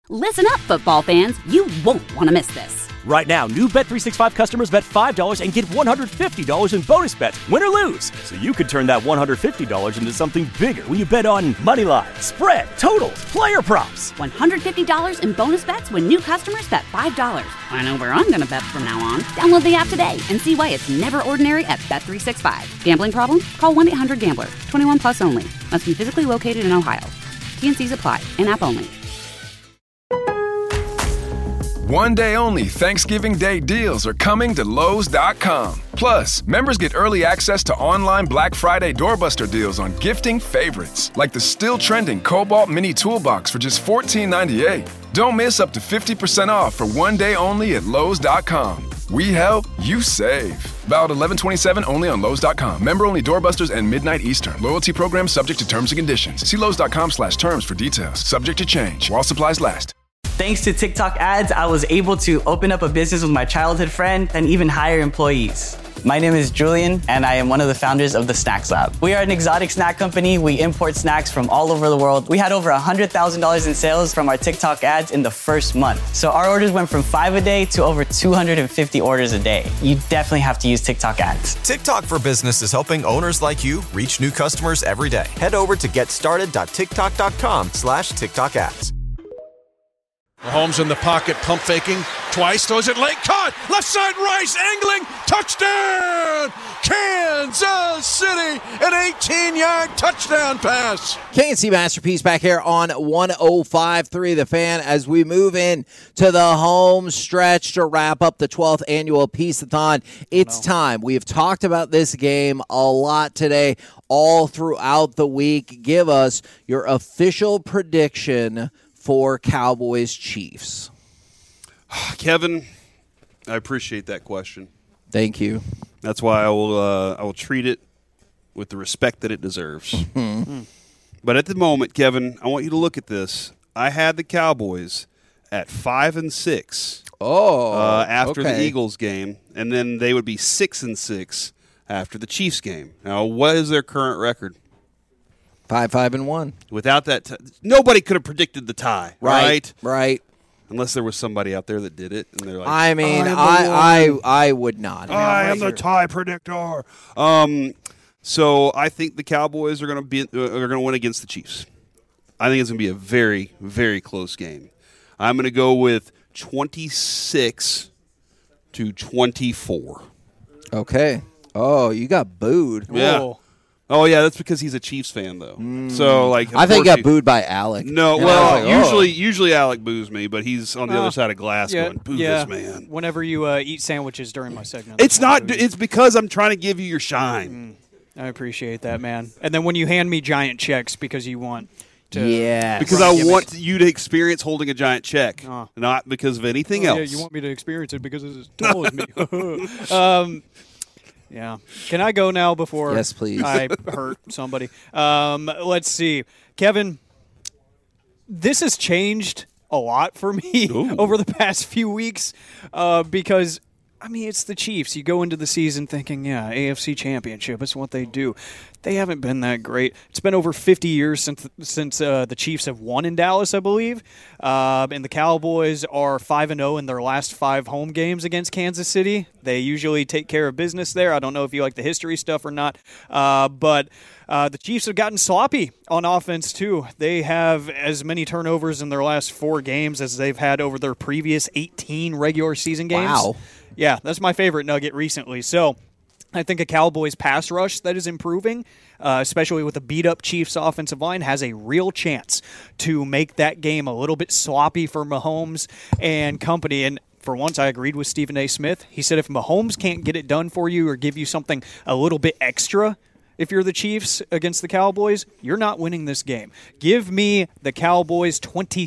Listen up, football fans. You won't want to miss this. Right now, new Bet365 customers bet $5 and get $150 in bonus bets, win or lose. So you could turn that $150 into something bigger when you bet on money line, spread, totals, player props. $150 in bonus bets when new customers bet $5. I know where I'm going to bet from now on. Download the app today and see why it's never ordinary at Bet365. Gambling problem? Call 1-800-GAMBLER. 21 plus only. Must be physically located in Ohio. T&Cs apply. In-app only. One day only Thanksgiving Day deals are coming to Lowe's.com. Plus, members get early access to online Black Friday doorbuster deals on gifting favorites, like the still trending Cobalt Mini Toolbox for just $14.98. Don't miss up to 50% off for one day only at Lowe's.com. We help, you save. Valid 11/27 only on Lowe's.com. Member only doorbusters and midnight Eastern. Loyalty program subject to terms and conditions. See Lowe's.com/terms for details. Subject to change while supplies last. Thanks to TikTok ads, I was able to open up a business with my childhood friend and even hire employees. My name is Julian, and I am one of the founders of the Snacks Lab. We are an exotic snack company. We import snacks from all over the world. We had over $100,000 in sales from our TikTok ads in the first month. So our orders went from 5 a day to over 250 orders a day. You definitely have to use TikTok ads. TikTok for Business is helping owners like you reach new customers every day. Head over to getstarted.tiktok.com/TikTok ads. Mahomes in the pocket, pump faking twice, throws it late, caught, left side, Rice, angling, touchdown! Kansas City, an 18-yard touchdown pass. K&C Masterpiece back here on 105.3 The Fan as we move in to the home stretch to wrap up the 12th annual Peace-a-thon. It's time. We have talked about this game a lot today, all throughout the week. Give us your official prediction for Cowboys-Chiefs. Kevin, I appreciate that question. Thank you. That's why I will treat it with the respect that it deserves. But at the moment, Kevin, I want you to look at this. I had the Cowboys at 5-6 after the Eagles game, and then they would be 6-6 after the Chiefs game. Now, what is their current record? 5-1. Without that, nobody could have predicted the tie, right? Right. Unless there was somebody out there that did it, and they're like, I mean, I would not. I am the tie predictor. So I think the Cowboys are going to win against the Chiefs. I think it's going to be a very, very close game. I'm going to go with 26-24. Okay. Oh, you got booed. Yeah. Whoa. Oh yeah, that's because he's a Chiefs fan, though. So like, I think he got booed by Alec. No, well, usually Alec boos me, but he's on the other side of glass going, "Boo this man." Whenever you eat sandwiches during my segment, It's not. It's because I'm trying to give you your shine. I appreciate that, man. And then when you hand me giant checks because you want to, because I want you to experience holding a giant check, not because of anything else. Yeah, you want me to experience it because it's as tall as me. Yeah. Can I go now before yes, please. I hurt somebody? Let's see. Kevin, this has changed a lot for me over the past few weeks because, I mean, it's the Chiefs. You go into the season thinking, AFC Championship is what they do. They haven't been that great. It's been over 50 years since the Chiefs have won in Dallas, I believe. And the Cowboys are 5-0 in their last 5 home games against Kansas City. They usually take care of business there. I don't know if you like the history stuff or not. But the Chiefs have gotten sloppy on offense, too. They have as many turnovers in their last 4 games as they've had over their previous 18 regular season games. Wow. Yeah, that's my favorite nugget recently. So I think a Cowboys pass rush that is improving, especially with a beat-up Chiefs offensive line, has a real chance to make that game a little bit sloppy for Mahomes and company. And for once, I agreed with Stephen A. Smith. He said if Mahomes can't get it done for you or give you something a little bit extra, if you're the Chiefs against the Cowboys, you're not winning this game. Give me the Cowboys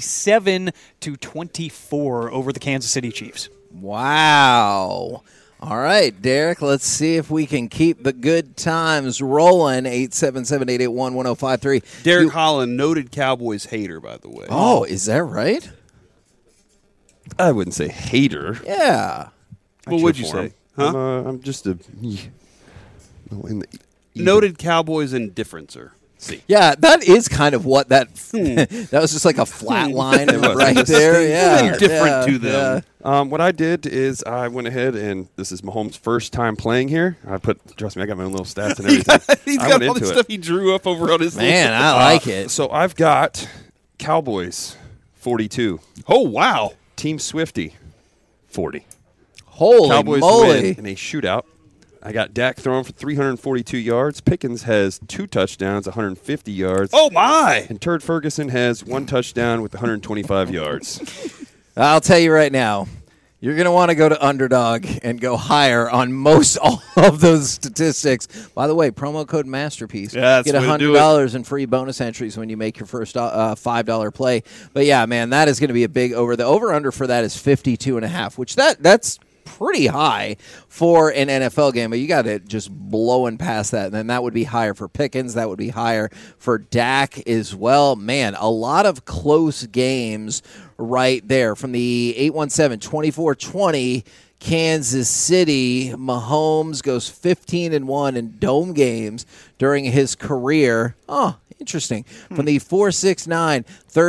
27-24 over the Kansas City Chiefs. Wow. All right, Derek, let's see if we can keep the good times rolling. 877-881-1053. Derek Holland, noted Cowboys hater, by the way. Oh, is that right? I wouldn't say hater. Yeah. What would you say? Huh? I'm just a... Noted Cowboys indifferencer. See. Yeah, that is kind of what that that was just like a flat line right there. Yeah, different to them. Yeah. What I did is I went ahead, and this is Mahomes' first time playing here. Trust me, I got my own little stats and everything. He's got all the stuff he drew up over on his Man, list. I like it. So I've got Cowboys 42, Oh, wow. Team Swifty 40. Holy Cowboys moly. win in a shootout. I got Dak throwing for 342 yards. Pickens has 2 touchdowns, 150 yards. Oh, my. And Turd Ferguson has 1 touchdown with 125 yards. I'll tell you right now, you're going to want to go to Underdog and go higher on most all of those statistics. By the way, promo code MASTERPIECE. Yeah, that's get the way to do $100 in free bonus entries when you make your first $5 play. But, yeah, man, that is going to be a big over. The over-under for that is 52.5, which that's pretty high for an NFL game, but you got it just blowing past that. And then that would be higher for Pickens. That would be higher for Dak as well. Man, a lot of close games right there. From the 817-2420, Kansas City, Mahomes goes 15-1 in dome games during his career. Oh, interesting. From the 469,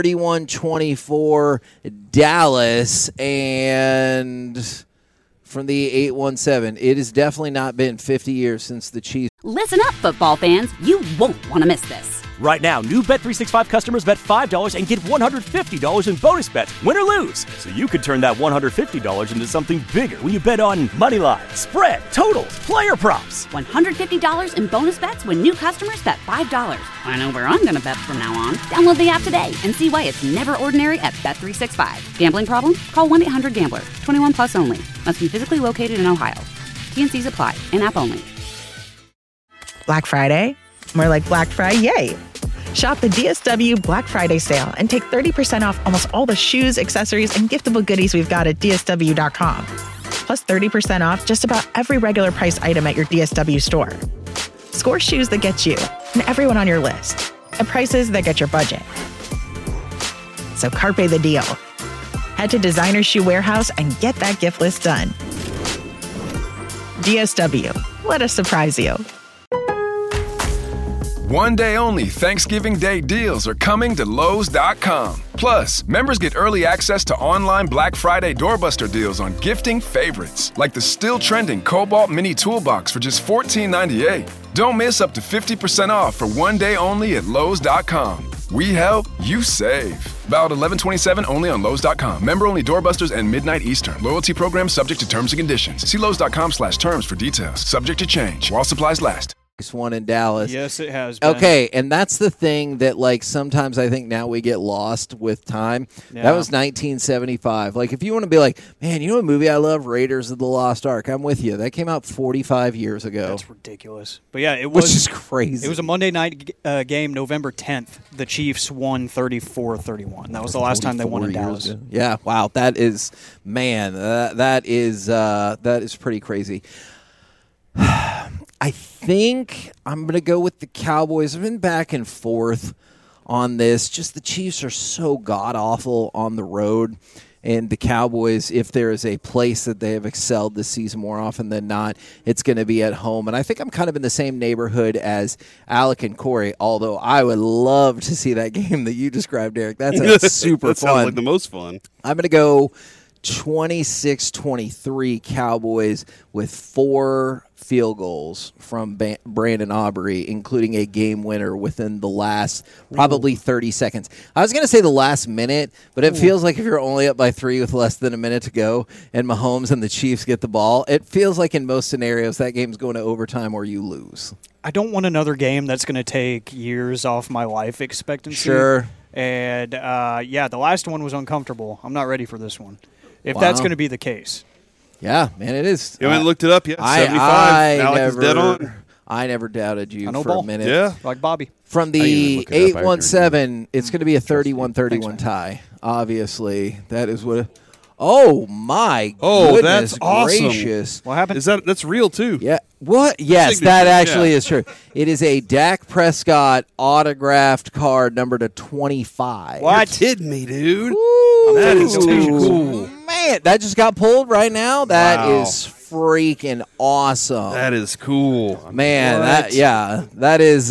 31-24, Dallas, and from the 817, it has definitely not been 50 years since the Chiefs. Listen up, football fans. You won't want to miss this. Right now, new Bet365 customers bet $5 and get $150 in bonus bets, win or lose. So you could turn that $150 into something bigger when you bet on money line, spread, totals, player props. $150 in bonus bets when new customers bet $5. I know where I'm going to bet from now on. Download the app today and see why it's never ordinary at Bet365. Gambling problem? Call 1-800-GAMBLER. 21 plus only. Must be physically located in Ohio. T&Cs apply. In-app only. Black Friday? More like Black Friday, yay! Shop the DSW Black Friday sale and take 30% off almost all the shoes, accessories, and giftable goodies we've got at DSW.com. Plus 30% off just about every regular price item at your DSW store. Score shoes that get you and everyone on your list at prices that get your budget. So carpe the deal. Head to Designer Shoe Warehouse and get that gift list done. DSW, let us surprise you. One day only Thanksgiving Day deals are coming to Lowe's.com. Plus, members get early access to online Black Friday doorbuster deals on gifting favorites, like the still trending Cobalt Mini Toolbox for just $14.98. Don't miss up to 50% off for one day only at Lowe's.com. We help, you save. Valid 11/27 only on Lowe's.com. Member only doorbusters and midnight Eastern. Loyalty program subject to terms and conditions. See Lowe's.com/terms for details. Subject to change while supplies last. One in Dallas. Yes, it has been. Okay, and that's the thing that, like, sometimes I think now we get lost with time. Yeah. That was 1975. Like, if you want to be like, man, you know what movie I love? Raiders of the Lost Ark. I'm with you. That came out 45 years ago. That's ridiculous. But yeah, it was. Which is crazy. It was a Monday night game, November 10th. The Chiefs won 34-31. That was the last time they won in Dallas. Ago. Yeah, wow. That is, man, that is pretty crazy. I think I'm going to go with the Cowboys. I've been back and forth on this. Just the Chiefs are so god-awful on the road. And the Cowboys, if there is a place that they have excelled this season more often than not, it's going to be at home. And I think I'm kind of in the same neighborhood as Alec and Corey, although I would love to see that game that you described, Eric. That's super that fun. Sounds like the most fun. I'm going to go 26-23 Cowboys with 4 field goals from Brandon Aubrey, including a game winner within the last probably 30 seconds. I was going to say the last minute, but it feels like if you're only up by 3 with less than a minute to go and Mahomes and the Chiefs get the ball, it feels like in most scenarios that game's going to overtime or you lose. I don't want another game that's going to take years off my life expectancy. Sure. And, the last one was uncomfortable. I'm not ready for this one. If that's going to be the case. Yeah, man, it is. You haven't looked it up yet? 75. Alex is dead on. I never doubted you for ball. a minute. Yeah. Like Bobby. From the 817, it's going to be a 31-31 tie. Obviously, that is what. Oh my! Oh, goodness that's awesome. gracious! What happened? That's real too? Yeah. What? Yes, Signature, that actually yeah. is true. It is a Dak Prescott autographed card, number to 25. You're kidding me, dude? Ooh, that is too cool. Man, that just got pulled right now. That is freaking awesome. That is cool, man. That is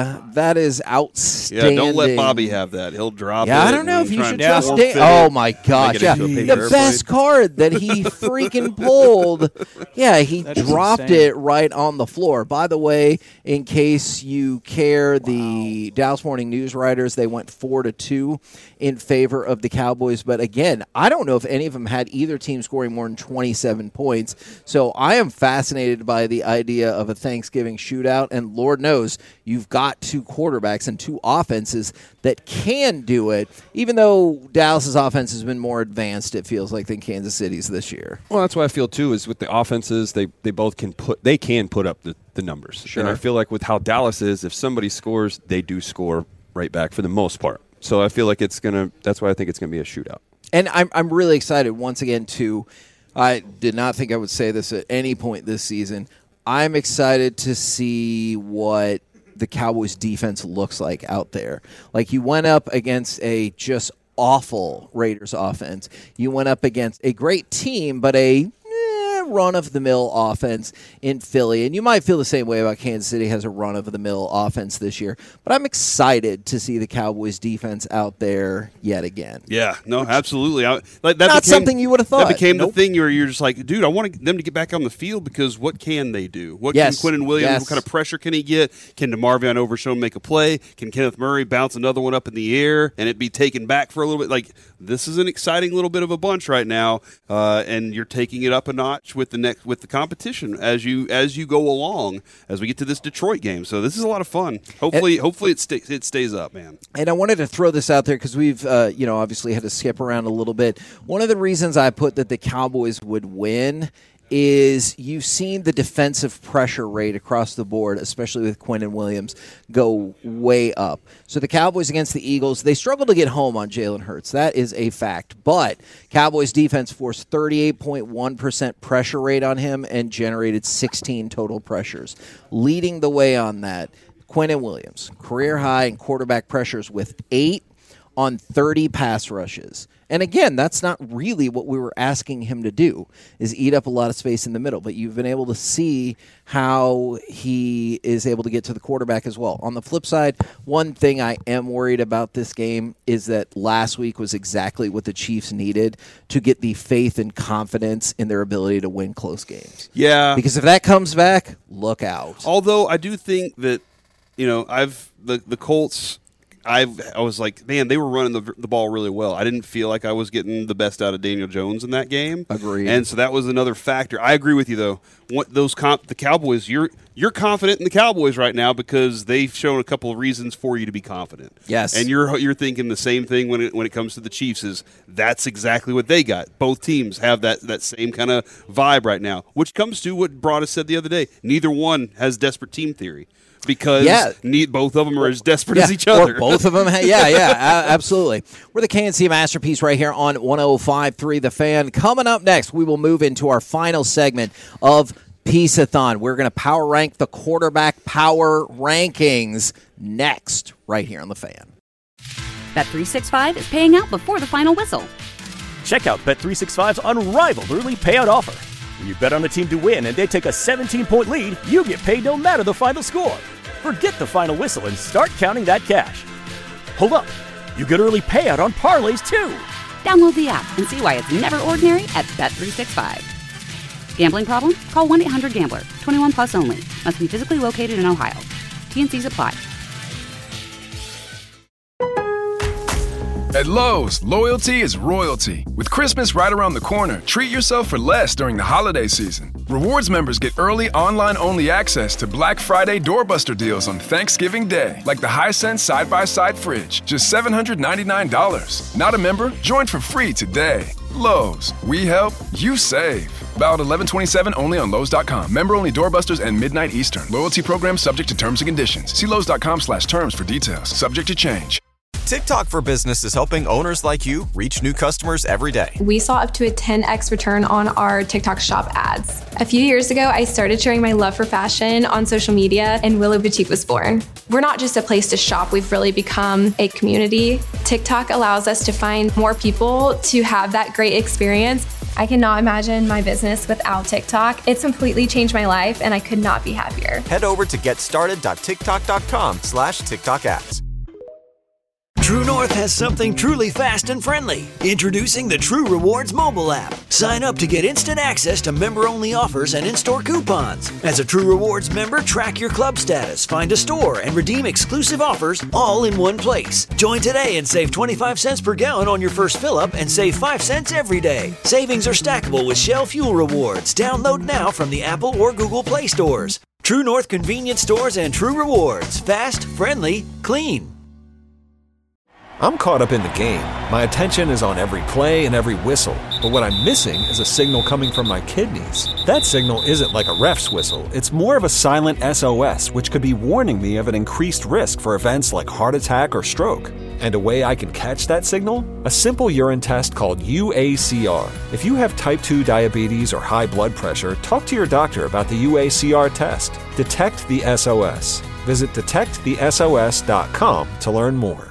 outstanding. Yeah, don't let Bobby have that. He'll drop it. Yeah, I don't know if you should trust it. Oh my gosh! Yeah, the best card that he freaking pulled. Yeah, he dropped it right on the floor. By the way, in case you care, the Dallas Morning News writers, they went 4-2 in favor of the Cowboys. But again, I don't know if any of them had either team scoring more than 27 points. So I am fascinated by the idea of a Thanksgiving shootout. And Lord knows you've got two quarterbacks and two offenses that can do it, even though Dallas's offense has been more advanced, it feels like, than Kansas City's this year. Well, that's what I feel too, is with the offenses, they both can put up the numbers. Sure. And I feel like with how Dallas is, if somebody scores, they do score right back for the most part. So I feel like that's why I think it's gonna be a shootout. And I'm really excited once again I did not think I would say this at any point this season. I'm excited to see what the Cowboys defense looks like out there. Like, you went up against a just awful Raiders offense. You went up against a great team, but a run-of-the-mill offense in Philly. And you might feel the same way about Kansas City has a run-of-the-mill offense this year. But I'm excited to see the Cowboys defense out there yet again. Yeah, no, absolutely. Something you would have thought. That became the thing where you're just like, dude, I want them to get back on the field because what can they do? What can Quinnen Williams, what kind of pressure can he get? Can DeMarvion Overshown make a play? Can Kenneth Murray bounce another one up in the air and it be taken back for a little bit? Like, this is an exciting little bit of a bunch right now, and you're taking it up a notch with the competition as you go along as we get to this Detroit game. So this is a lot of fun. Hopefully it stays up, man. And I wanted to throw this out there because we've obviously had to skip around a little bit. One of the reasons I put that the Cowboys would win is you've seen the defensive pressure rate across the board, especially with Quinnen Williams, go way up. So the Cowboys against the Eagles, they struggle to get home on Jalen Hurts. That is a fact. But Cowboys defense forced 38.1% pressure rate on him and generated 16 total pressures. Leading the way on that, Quinnen Williams, career high in quarterback pressures with 8 on 30 pass rushes. And again, that's not really what we were asking him to do, is eat up a lot of space in the middle. But you've been able to see how he is able to get to the quarterback as well. On the flip side, one thing I am worried about this game is that last week was exactly what the Chiefs needed to get the faith and confidence in their ability to win close games. Yeah. Because if that comes back, look out. Although I do think that, the Colts, I was like, man, they were running the ball really well. I didn't feel like I was getting the best out of Daniel Jones in that game. Agreed. And so that was another factor. I agree with you, though. The Cowboys, you're confident in the Cowboys right now because they've shown a couple of reasons for you to be confident. Yes. And you're thinking the same thing when it comes to the Chiefs. Is that's exactly what they got. Both teams have that same kind of vibe right now, which comes to what Broadus said the other day. Neither one has desperate team theory. Because both of them are as desperate as each other. Or both of them. Absolutely. We're the KNC Masterpiece right here on 105.3 The Fan. Coming up next, we will move into our final segment of Piece-a-thon. We're going to power rank the quarterback power rankings next, right here on The Fan. Bet365 is paying out before the final whistle. Check out Bet365's unrivaled early payout offer. When you bet on a team to win and they take a 17-point lead, you get paid no matter the final score. Forget the final whistle and start counting that cash. Hold up. You get early payout on parlays, too. Download the app and see why it's never ordinary at Bet365. Gambling problem? Call 1-800-GAMBLER. 21 plus only. Must be physically located in Ohio. T&Cs apply. At Lowe's, loyalty is royalty. With Christmas right around the corner, treat yourself for less during the holiday season. Rewards members get early online-only access to Black Friday doorbuster deals on Thanksgiving Day, like the Hisense side-by-side fridge, just $799. Not a member? Join for free today. Lowe's, we help, you save. Valid 11/27 only on Lowe's.com. Member-only doorbusters and midnight Eastern. Loyalty program subject to terms and conditions. See Lowe's.com/terms for details. Subject to change. TikTok for Business is helping owners like you reach new customers every day. We saw up to a 10x return on our TikTok shop ads. A few years ago, I started sharing my love for fashion on social media, and Willow Boutique was born. We're not just a place to shop, we've really become a community. TikTok allows us to find more people to have that great experience. I cannot imagine my business without TikTok. It's completely changed my life, and I could not be happier. Head over to getstarted.tiktok.com/TikTok ads. True North has something truly fast and friendly. Introducing the True Rewards mobile app. Sign up to get instant access to member-only offers and in-store coupons. As a True Rewards member, track your club status, find a store, and redeem exclusive offers all in one place. Join today and save 25 cents per gallon on your first fill-up and save 5 cents every day. Savings are stackable with Shell Fuel Rewards. Download now from the Apple or Google Play stores. True North convenience stores and True Rewards. Fast, friendly, clean. I'm caught up in the game. My attention is on every play and every whistle. But what I'm missing is a signal coming from my kidneys. That signal isn't like a ref's whistle. It's more of a silent SOS, which could be warning me of an increased risk for events like heart attack or stroke. And a way I can catch that signal? A simple urine test called UACR. If you have type 2 diabetes or high blood pressure, talk to your doctor about the UACR test. Detect the SOS. Visit detectthesos.com to learn more.